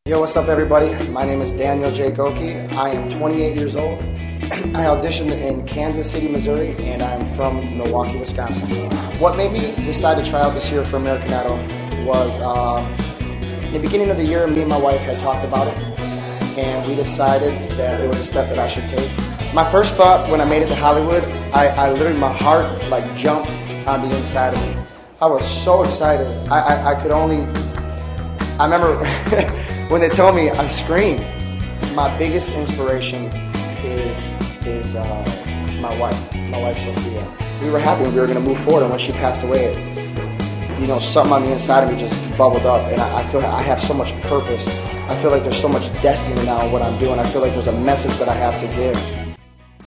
Yo, what's up everybody? My name is Daniel J. Goki. I am 28 years old. I auditioned in Kansas City, Missouri, and I'm from Milwaukee, Wisconsin. What made me decide to try out this year for American Idol was in the beginning of the year, me and my wife had talked about it, and we decided that it was a step that I should take. My first thought when I made it to Hollywood, I literally, my heart like jumped on the inside of me. I was so excited. I remember when they told me, I screamed. My biggest inspiration is my wife Sophia. We were happy we were going to move forward, and when she passed away, you know, something on the inside of me just bubbled up, and I feel I have so much purpose. I feel like there's so much destiny now in what I'm doing. I feel like there's a message that I have to give.